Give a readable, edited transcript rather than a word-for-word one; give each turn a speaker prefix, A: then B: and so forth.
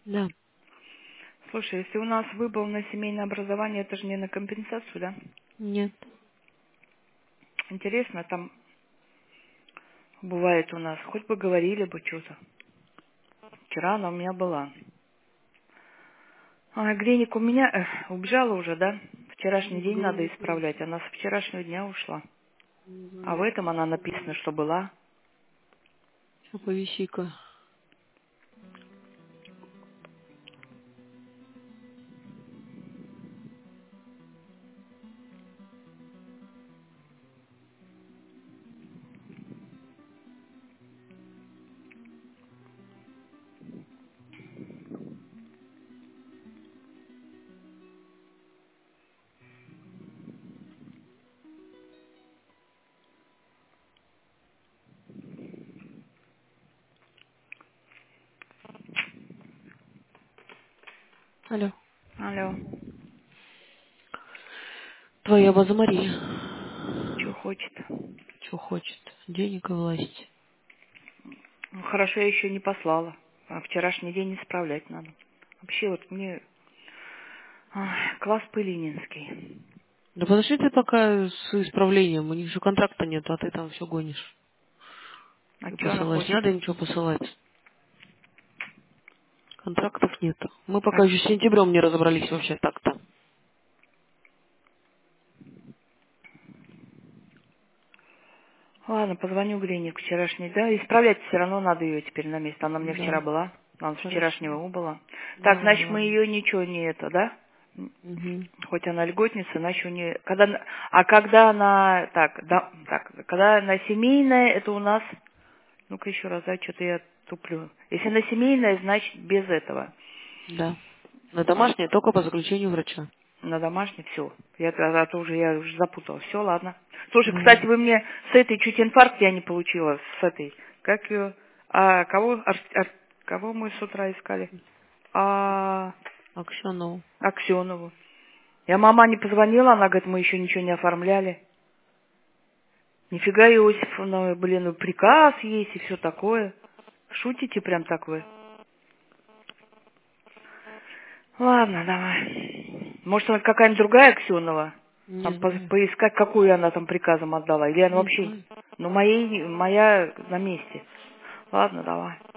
A: Да.
B: Слушай, если у нас выбыл на семейное образование, это же не на компенсацию, да?
A: Нет.
B: Интересно, там бывает у нас, хоть бы говорили бы что-то. Вчера она у меня была. А Греник у меня убежала уже, да? Вчерашний день надо исправлять. Она с вчерашнего дня ушла.
A: Не
B: А в
A: знаю.
B: этом она написано, что была.
A: Повиси-ка. Алло.
B: Алло,
A: Твоя база Мария.
B: что хочет?
A: Что хочет? Денег и власть.
B: Ну, хорошо, я еще не послала. А вчерашний день исправлять надо. Вообще вот мне класс Пылининский.
A: Да подожди ты пока с исправлением. У них же контракта нет, а ты там все гонишь.
B: А
A: И
B: что она
A: посылаешь. Не
B: хочет?
A: надо ничего посылать. Контрактов нет. Мы
B: А,
A: пока еще с сентябрем не разобрались вообще так-то.
B: ладно, позвоню Гриник вчерашний. Да, исправлять все равно надо ее теперь на место. Она у меня вчера
A: Да.
B: была. Она с
A: Хорошо.
B: вчерашнего убыла. Так,
A: Да,
B: значит, мы
A: ладно.
B: ее ничего не это, да?
A: Угу.
B: Хоть она льготница, иначе у нее... когда она... когда она семейная, это у нас... Ну-ка еще раз, да, что-то я туплю. Если она семейная, значит, без этого.
A: Да. На домашнее только по заключению врача.
B: На домашней все. Я уже запутала. Все, ладно. Слушай,
A: Да.
B: кстати, вы мне с этой чуть инфаркт я не получила, с этой. Как ее? А кого мы с утра искали? А
A: Аксенову.
B: Аксенову. Я мама не позвонила, она говорит, мы еще ничего не оформляли. Нифига, Иосифовна, блин, приказ есть и все такое. Шутите прям так вы? Ладно, давай. Может, она какая-нибудь другая Аксенова?
A: Не
B: Там
A: знаю.
B: поискать, какую она там приказом отдала. Или она
A: Не
B: вообще...
A: знаю.
B: Ну, моя на месте. Ладно, давай.